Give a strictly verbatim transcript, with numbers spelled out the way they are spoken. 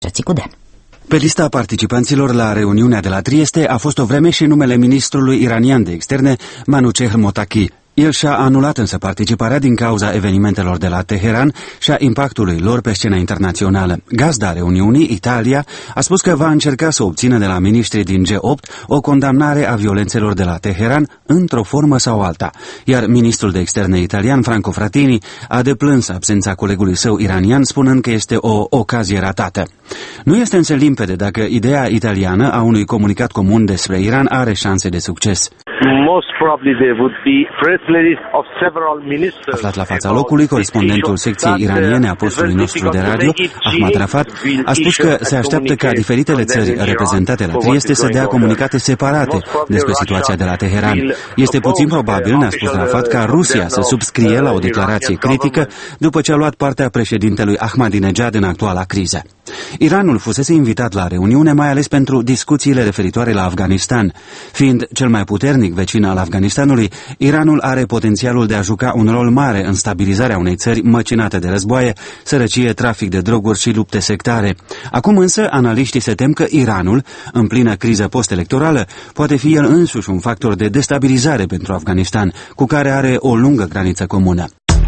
Societății cu Dan. Pe lista participanților la reuniunea de la Trieste a fost o vreme și numele ministrului iranian de externe, Manouchehr Mottaki. El și-a anulat însă participarea din cauza evenimentelor de la Teheran și a impactului lor pe scena internațională. Gazda reuniunii, Italia, a spus că va încerca să obțină de la miniștrii din G opt o condamnare a violențelor de la Teheran într-o formă sau alta. Iar ministrul de externe italian, Franco Frattini, a deplâns absența colegului său iranian, spunând că este o ocazie ratată. Nu este însă limpede dacă ideea italiană a unui comunicat comun despre Iran are șanse de succes. Aflat la fața locului, corespondentul secției iraniene a postului nostru de radio, Ahmad Rafat, a spus că se așteaptă ca diferitele țări reprezentate la Trieste să dea comunicate separate despre situația de la Teheran. Este puțin probabil, ne-a spus Rafat, ca Rusia să subscrie la o declarație critică după ce a luat partea președintelui Ahmadinejad în actuala criză. Iranul fusese invitat la reuniune mai ales pentru discuțiile referitoare la Afganistan. Fiind cel mai puternic vecin al Afganistanului, Iranul are potențialul de a juca un rol mare în stabilizarea unei țări măcinate de războaie, sărăcie, trafic de droguri și lupte sectare. Acum însă, analiștii se tem că Iranul, în plină criză post-electorală, poate fi el însuși un factor de destabilizare pentru Afganistan, cu care are o lungă graniță comună.